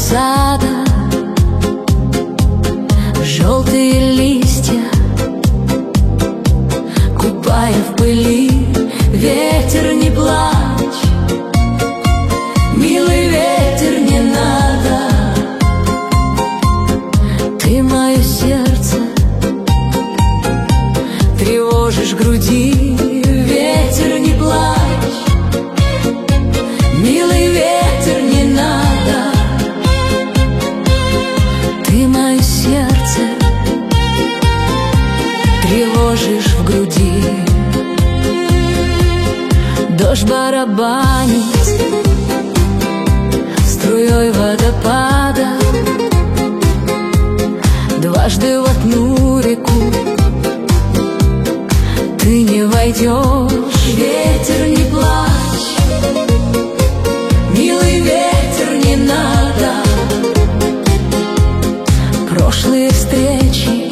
сада, желтые листья, купая в пыли. Ветер, не плачь, милый ветер, не надо. Ты мое сердце тревожишь в груди. Ветер, не плачь, милый ветер, не надо. Ты мое сердце тревожишь в груди. Дождь барабанит струей водопада, дважды в одну реку ты не войдешь. Ветер, не плачь, милый ветер, не надо. Прошлые встречи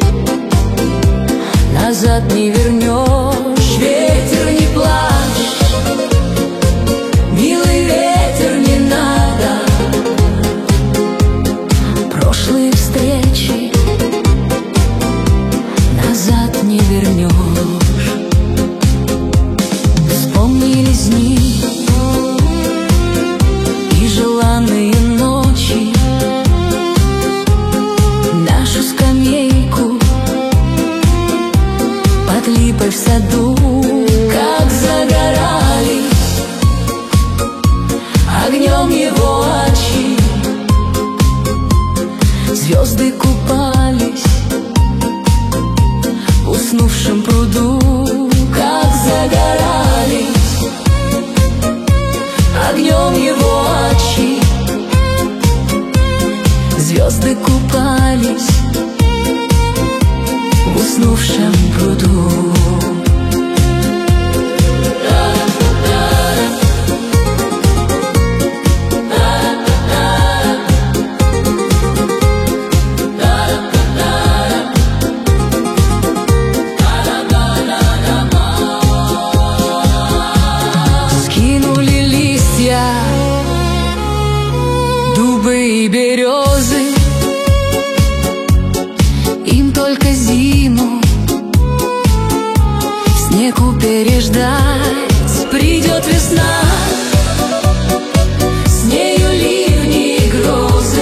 назад не вернешь. Ветер, не плачь, милый ветер, не надо. Прошлые встречи назад не вернешь. Вспомнились дни и желанные ночи, нашу скамейку под липой в саду. Как загорались огнем его очи, звезды купались в уснувшем пруду. Как загорались огнем его очи, звезды купались в уснувшем пруду. Скинули листья дубы и березы, им только зиму снегу переждать. Придет весна, с нею ливни и грозы.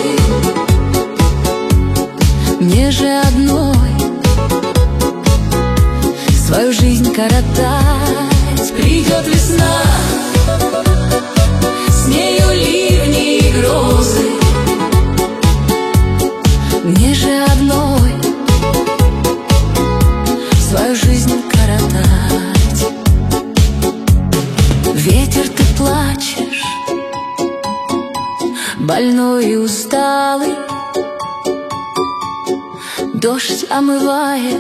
Мне же одной свою жизнь коротать. Придет весна, с нею ливни и грозы. Мне же одной свою жизнь коротать. Ветер, ты плачешь, больной и усталый. Дождь омывает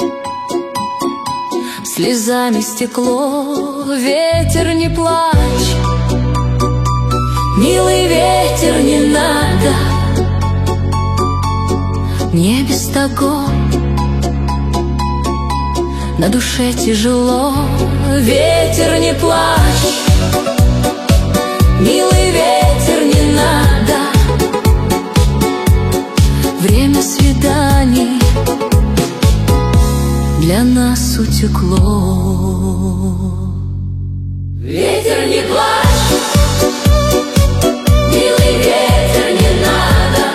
слезами стекло. Ветер, не плачь, милый ветер, не надо. Мне без того на душе тяжело. Ветер, не плачь, милый ветер, не надо. Время свиданий для нас утекло. Ветер, не плачь, милый ветер, не надо.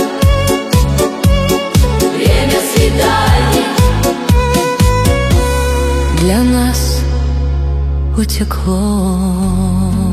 Время свиданий для нас утекло.